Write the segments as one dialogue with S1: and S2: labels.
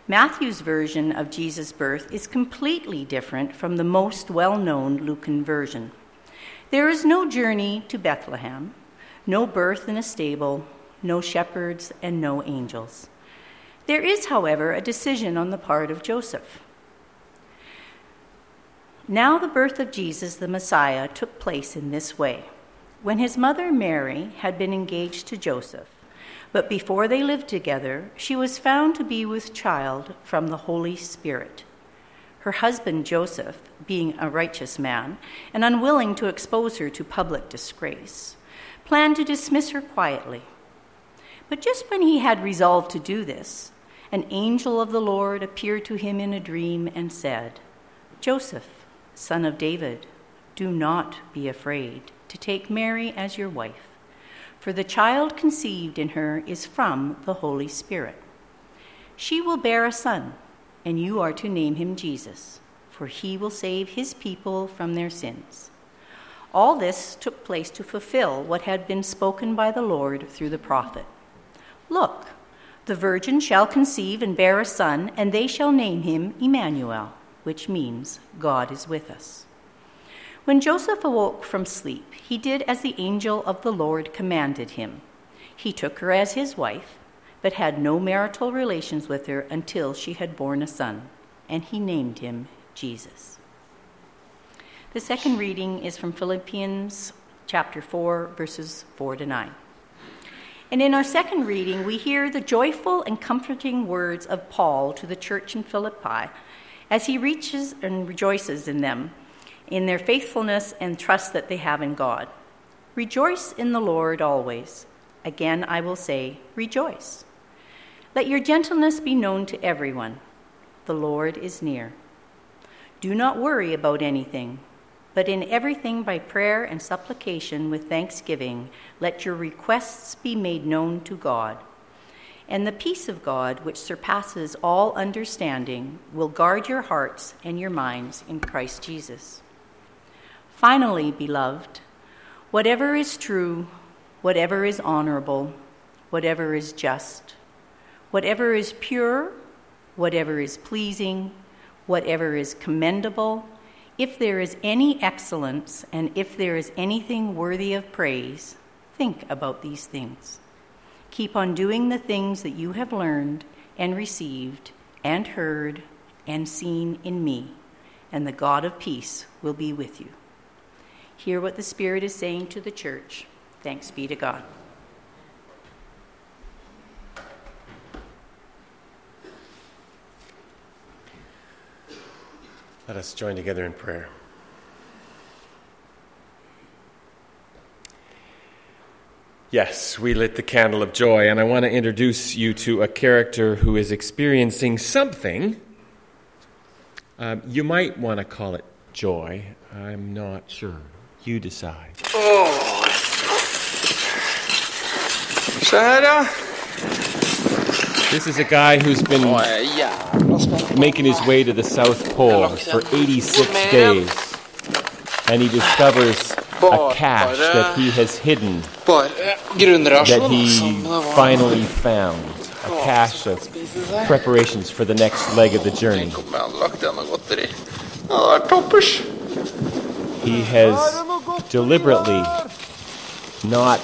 S1: Matthew's version of Jesus' birth is completely different from the most well-known Lucan version. There is no journey to Bethlehem, no birth in a stable, no shepherds, and no angels. There is, however, a decision on the part of Joseph. Now the birth of Jesus, the Messiah, took place in this way. When his mother Mary had been engaged to Joseph, but before they lived together, she was found to be with child from the Holy Spirit. Her husband Joseph, being a righteous man and unwilling to expose her to public disgrace, planned to dismiss her quietly. But just when he had resolved to do this, an angel of the Lord appeared to him in a dream and said, "Joseph, son of David, do not be afraid to take Mary as your wife, for the child conceived in her is from the Holy Spirit. She will bear a son, and you are to name him Jesus, for he will save his people from their sins." All this took place to fulfill what had been spoken by the Lord through the prophet. "Look, the virgin shall conceive and bear a son, and they shall name him Emmanuel," which means God is with us. When Joseph awoke from sleep, he did as the angel of the Lord commanded him. He took her as his wife, but had no marital relations with her until she had borne a son, and he named him Jesus. The second reading is from Philippians chapter 4, verses 4 to 9. And in our second reading, we hear the joyful and comforting words of Paul to the church in Philippi as he reaches and rejoices in them, in their faithfulness and trust that they have in God. "Rejoice in the Lord always. Again, I will say, rejoice. Let your gentleness be known to everyone. The Lord is near. Do not worry about anything, but in everything by prayer and supplication with thanksgiving, let your requests be made known to God. And the peace of God, which surpasses all understanding, will guard your hearts and your minds in Christ Jesus. Finally, beloved, whatever is true, whatever is honorable, whatever is just, whatever is pure, whatever is pleasing, whatever is commendable, if there is any excellence and if there is anything worthy of praise, think about these things. Keep on doing the things that you have learned and received and heard and seen in me, and the God of peace will be with you." Hear what the Spirit is saying to the church. Thanks be to God.
S2: Let us join together in prayer. Yes, we lit the candle of joy, and I want to introduce you to a character who is experiencing something. You might want to call it joy. I'm not sure. You decide.
S3: Se her, ja.
S2: This is a guy who's been making his way to the South Pole for 86 days, and he discovers a cache that he has hidden, that he finally found, a cache of preparations for the next leg of the journey. He has deliberately not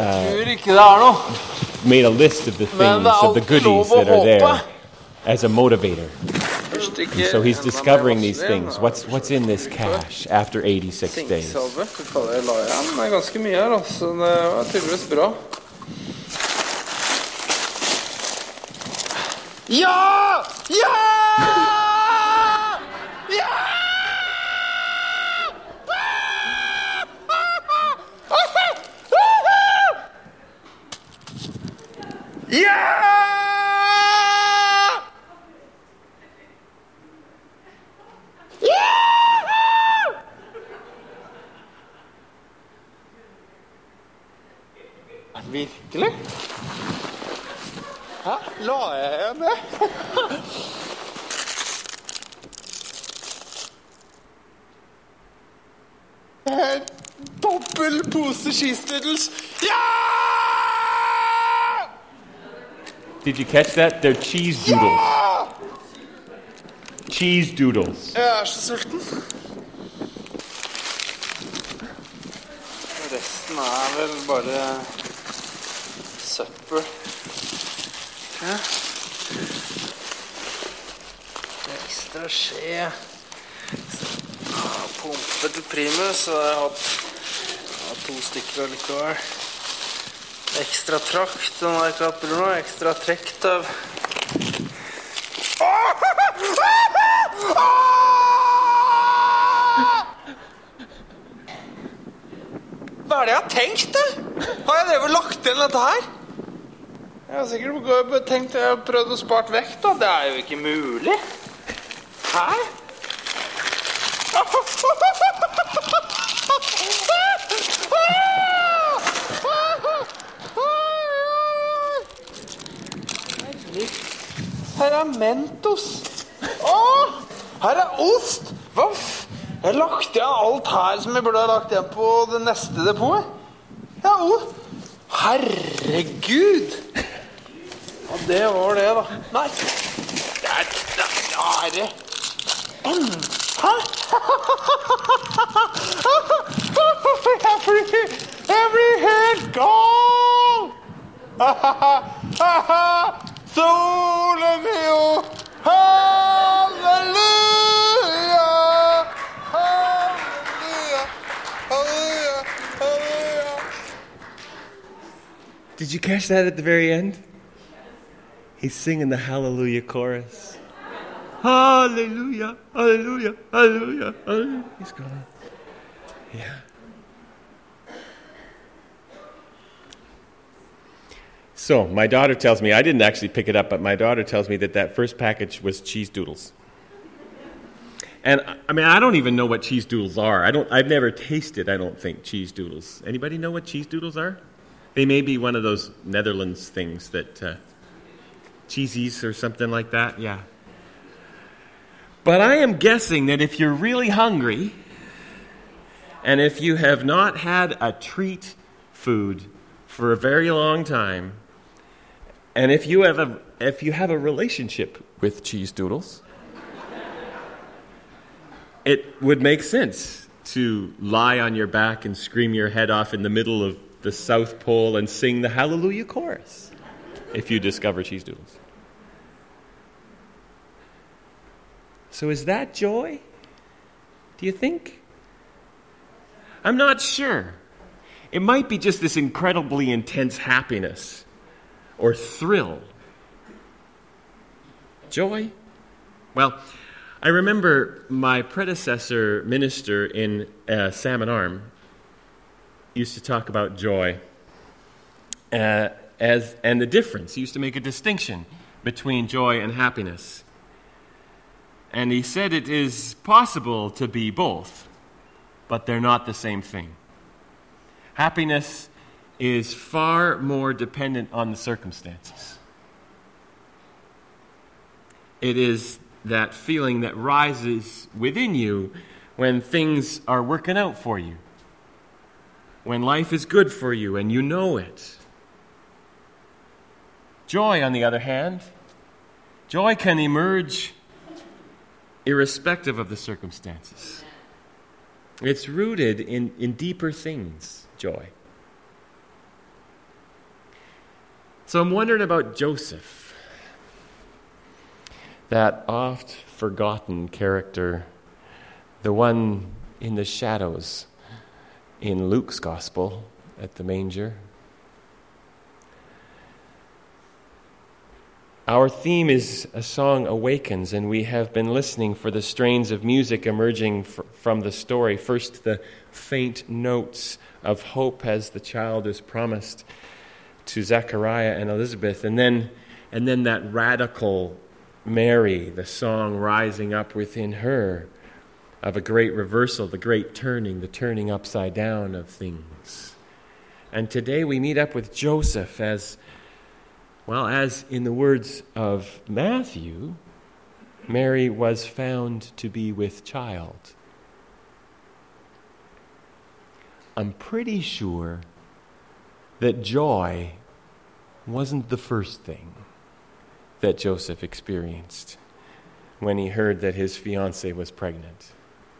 S2: made a list of the things, of the goodies that are there as a motivator. And so he's discovering these things. What's in this cache after 86 days?
S3: Ja! Virkelig? Hæ? La jeg igjen det? Dobbel pose cheese-noodles. Ja!
S2: Did you catch that? They're cheese doodles. cheese doodles.
S3: Jeg så sulten. Resten vel bare søppel. Ja. Ekstra skje. Pumpe til primus, og jeg har hatt 2 stykker allikevel. Ekstra trakt, den har jeg ikke hatt noe. Ekstra trekktøv. Hva det jeg har tenkt, da? Har jeg drevet lagt inn dette her? Jeg har sikkert tenkt jeg har prøvd å spart vekk, da. Det jo ikke mulig. Hæ? Her Mentos. Her ost. Hva jeg lagt igjen alt her som jeg burde ha lagt igjen på det neste depot. Ja, herregud. Ja, det var det, da. Nei. Det Hæ? Jeg blir helt gal! Solen jo! Halleluja! Halleluja! Halleluja! Halleluja!
S2: Did you catch that at the very end? He's singing the Hallelujah chorus. Hallelujah, hallelujah, hallelujah, hallelujah. He's gone. Yeah. So, my daughter tells me, I didn't actually pick it up, but my daughter tells me that first package was cheese doodles. And, I mean, I don't even know what cheese doodles are. I've never tasted, I don't think, cheese doodles. Anybody know what cheese doodles are? They may be one of those Netherlands things that, cheesies or something like that, yeah. But I am guessing that if you're really hungry, and if you have not had a treat food for a very long time, and if you have a relationship with cheese doodles, it would make sense to lie on your back and scream your head off in the middle of the South Pole and sing the Hallelujah chorus if you discover cheese doodles. So is that joy? Do you think? I'm not sure. It might be just this incredibly intense happiness or thrill. Joy? Well, I remember my predecessor minister in Salmon Arm used to talk about joy and the difference. He used to make a distinction between joy and happiness. And he said it is possible to be both, but they're not the same thing. Happiness is far more dependent on the circumstances. It is that feeling that rises within you when things are working out for you, when life is good for you and you know it. Joy, on the other hand, joy can emerge irrespective of the circumstances. It's rooted in deeper things, joy. So I'm wondering about Joseph, that oft-forgotten character, the one in the shadows in Luke's gospel at the manger. Our theme is A Song Awakens, and we have been listening for the strains of music emerging from the story. First, the faint notes of hope as the child is promised to Zechariah and Elizabeth, and then that radical Mary, the song rising up within her of a great reversal, the great turning, the turning upside down of things. And today we meet up with Joseph as in the words of Matthew, Mary was found to be with child. I'm pretty sure that joy wasn't the first thing that Joseph experienced. when he heard that his fiancée was pregnant.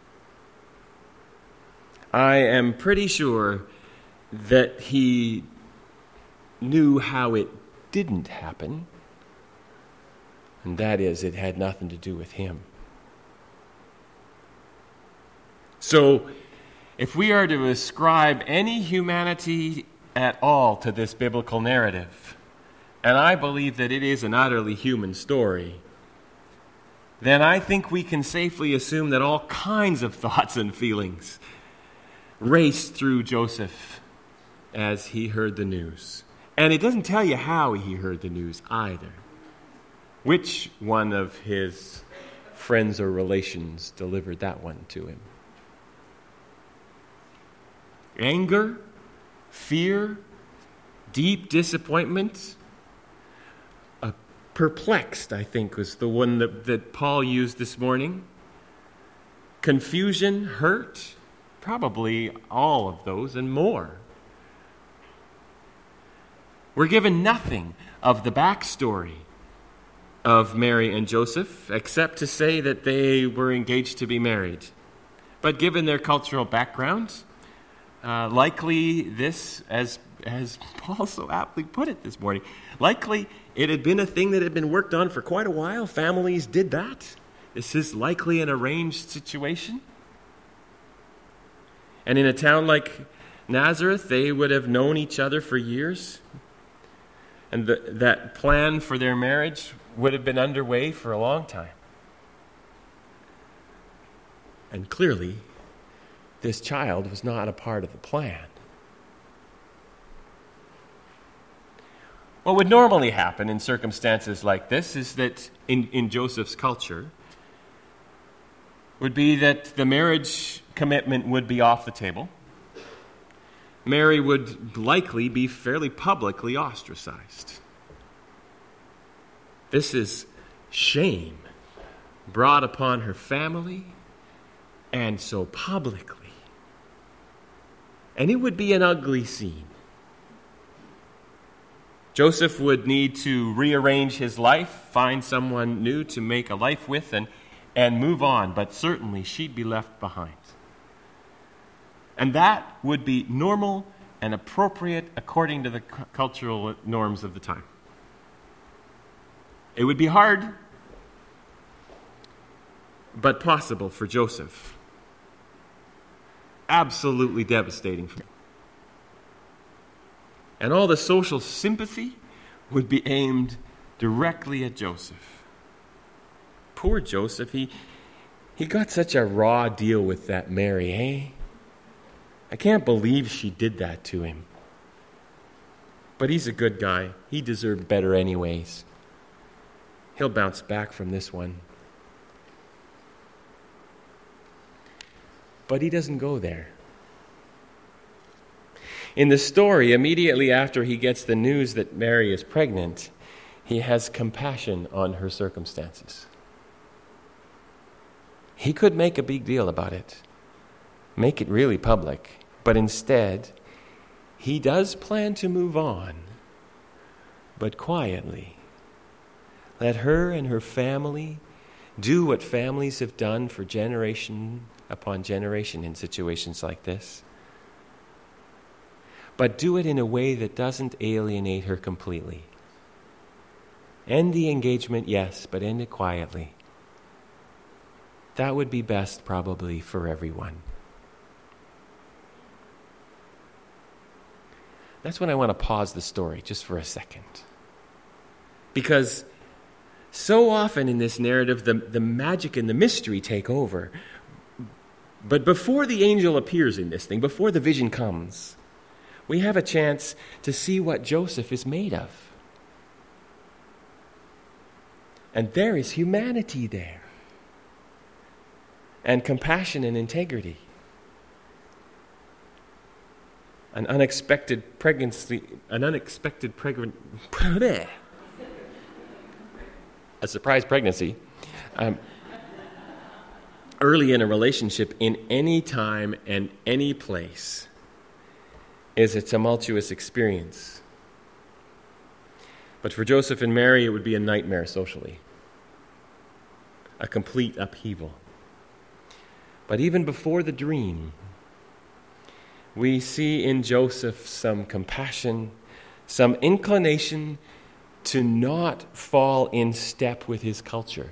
S2: I am pretty sure that he knew how it didn't happen, and that is, it had nothing to do with him. So, if we are to ascribe any humanity at all to this biblical narrative, and I believe that it is an utterly human story, then I think we can safely assume that all kinds of thoughts and feelings raced through Joseph as he heard the news. And it doesn't tell you how he heard the news either. Which one of his friends or relations delivered that one to him? Anger, fear, deep disappointment. Perplexed, I think, was the one that Paul used this morning. Confusion, hurt, probably all of those and more. We're given nothing of the backstory of Mary and Joseph, except to say that they were engaged to be married. But given their cultural background, likely this, as Paul so aptly put it this morning, likely it had been a thing that had been worked on for quite a while. Families did that. This is likely an arranged situation. And in a town like Nazareth, they would have known each other for years. And that plan for their marriage would have been underway for a long time. And clearly, this child was not a part of the plan. What would normally happen in circumstances like this is that in Joseph's culture would be that the marriage commitment would be off the table. Mary would likely be fairly publicly ostracized. This is shame brought upon her family, and so publicly. And it would be an ugly scene. Joseph would need to rearrange his life, find someone new to make a life with, and move on, but certainly she'd be left behind. And that would be normal and appropriate according to the cultural norms of the time. It would be hard, but possible for Joseph. Absolutely devastating for him. And all the social sympathy would be aimed directly at Joseph. Poor Joseph, he got such a raw deal with that Mary, eh? I can't believe she did that to him. But he's a good guy. He deserved better anyways. He'll bounce back from this one. But he doesn't go there. In the story, immediately after he gets the news that Mary is pregnant, he has compassion on her circumstances. He could make a big deal about it, make it really public, but instead, he does plan to move on, but quietly. Let her and her family do what families have done for generation upon generation in situations like this. But do it in a way that doesn't alienate her completely. End the engagement, yes, but end it quietly. That would be best probably for everyone. That's when I want to pause the story just for a second. Because so often in this narrative, the magic and the mystery take over. But before the angel appears in this thing, before the vision comes, we have a chance to see what Joseph is made of. And there is humanity there. And compassion and integrity. A surprise pregnancy. Early in a relationship, in any time and any place, is a tumultuous experience. But for Joseph and Mary, it would be a nightmare socially. a complete upheaval. But even before the dream, we see in Joseph some compassion, some inclination to not fall in step with his culture,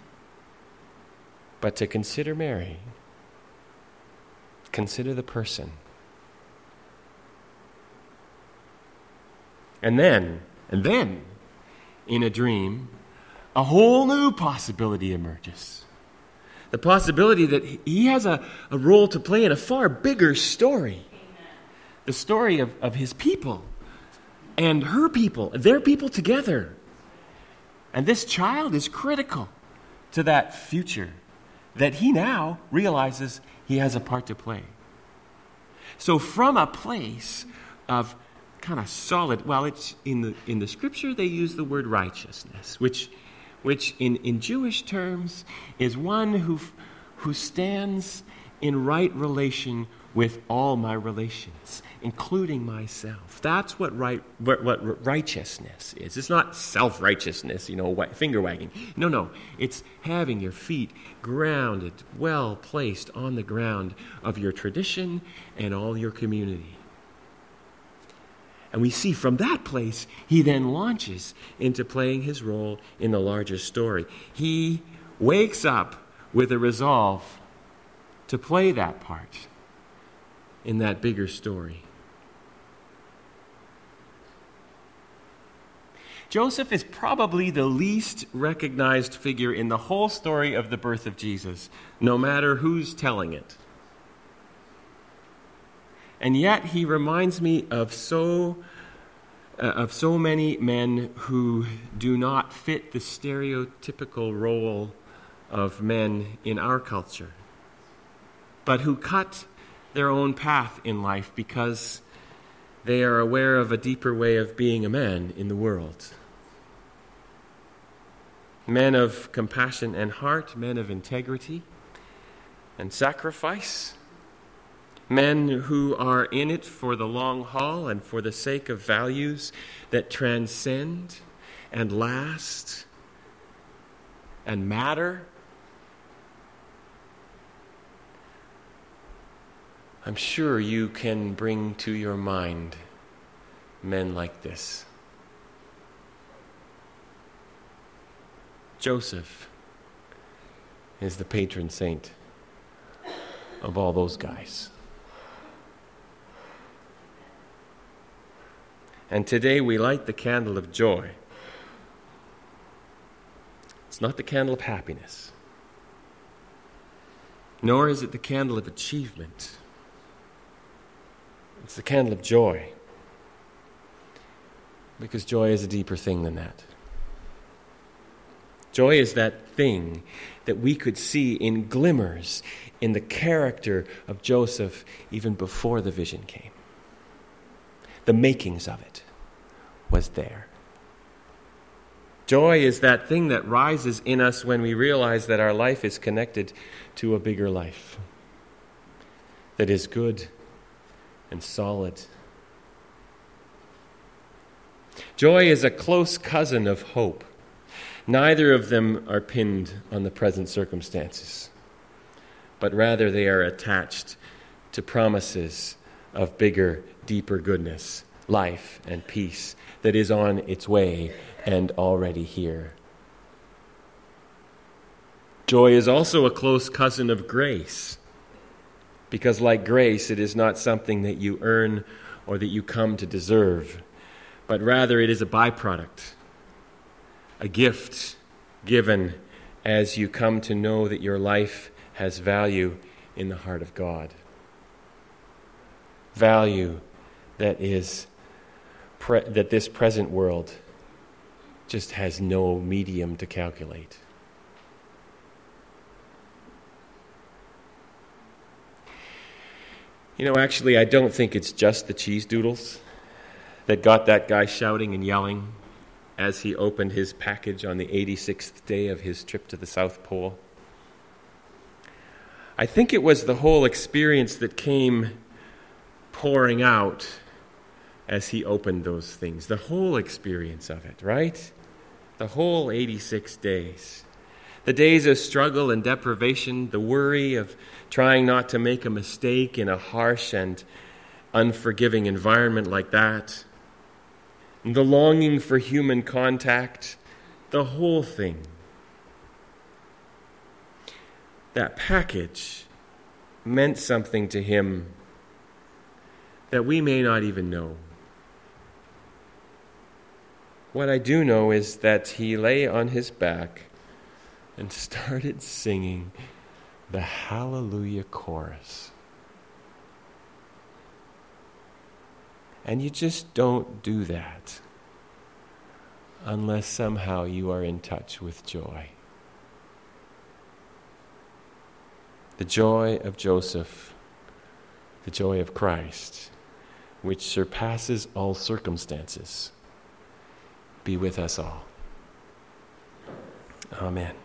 S2: but to consider Mary, consider the person. And then, in a dream, a whole new possibility emerges. The possibility that he has a role to play in a far bigger story. Amen. The story of his people and her people, their people together. And this child is critical to that future that he now realizes he has a part to play. So from a place of kind of solid, well, it's in the scripture they use the word righteousness, which in Jewish terms is one who stands in right relation with all my relations, including myself. That's what righteousness is. It's not self-righteousness, finger wagging. No. It's having your feet grounded, well placed on the ground of your tradition and all your community. And we see from that place, he then launches into playing his role in the larger story. He wakes up with a resolve to play that part in that bigger story. Joseph is probably the least recognized figure in the whole story of the birth of Jesus, no matter who's telling it. And yet he reminds me of so many men who do not fit the stereotypical role of men in our culture, but who cut their own path in life because they are aware of a deeper way of being a man in the world. Men of compassion and heart, men of integrity and sacrifice, men who are in it for the long haul and for the sake of values that transcend and last and matter. I'm sure you can bring to your mind men like this. Joseph is the patron saint of all those guys. And today we light the candle of joy. It's not the candle of happiness, nor is it the candle of achievement. It's the candle of joy, because joy is a deeper thing than that. Joy is that thing that we could see in glimmers in the character of Joseph even before the vision came. The makings of it was there. Joy is that thing that rises in us when we realize that our life is connected to a bigger life that is good and solid. Joy is a close cousin of hope. Neither of them are pinned on the present circumstances, but rather they are attached to promises of bigger, deeper goodness, life, and peace that is on its way and already here. Joy is also a close cousin of grace, because like grace, it is not something that you earn or that you come to deserve, but rather it is a byproduct, a gift given as you come to know that your life has value in the heart of God. Value that is that this present world just has no medium to calculate. Actually, I don't think it's just the cheese doodles that got that guy shouting and yelling as he opened his package on the 86th day of his trip to the South Pole. I think it was the whole experience that came pouring out as he opened those things. The whole experience of it, right? The whole 86 days. The days of struggle and deprivation, the worry of trying not to make a mistake in a harsh and unforgiving environment like that, and the longing for human contact, the whole thing. That package meant something to him that we may not even know. What I do know is that he lay on his back and started singing the Hallelujah chorus. And you just don't do that unless somehow you are in touch with joy. The joy of Joseph, the joy of Christ, which surpasses all circumstances, be with us all. Amen.